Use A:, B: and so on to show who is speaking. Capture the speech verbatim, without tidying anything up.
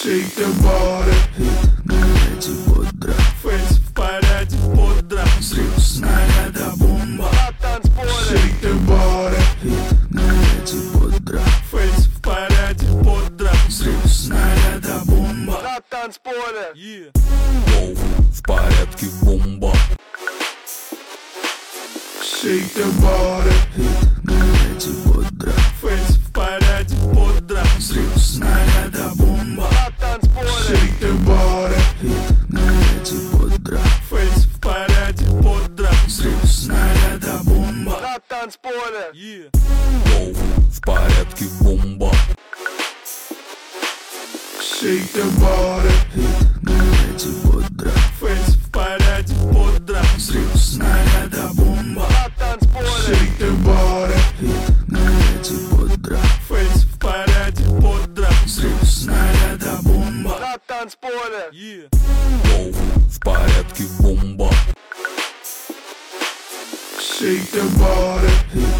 A: Shake the body, hit на ряде бодро. Фейс в порядке бодро. Взрыв снаряда бомба на танцполе. Shake the body, hit на ряде бодро. Фейс в порядке бодро. Взрыв снаряда бомба на танцполе.
B: Yeah. Воу, в порядке бомба.
A: Shake the body, hit на ряде бодро. Фейс в порядке бодро. Взрыв снаряда бомба на танцполе. Shake the body, hit на ряде бодро. Фейс в порядке бодро. Взрыв снаряда бомба на танцполе.
B: Yeah. Воу, в порядке бомба.
A: Shake the body, hit на ряде бодро. Фейс в порядке бодро. Взрыв снаряда бомба на танцполе. Shake the body, hit на ряде бодро. Фейс в порядке бодро. Взрыв снаряда бомба на танцполе.
B: Yeah. Воу, в порядке бомба.
A: Shake the body, hit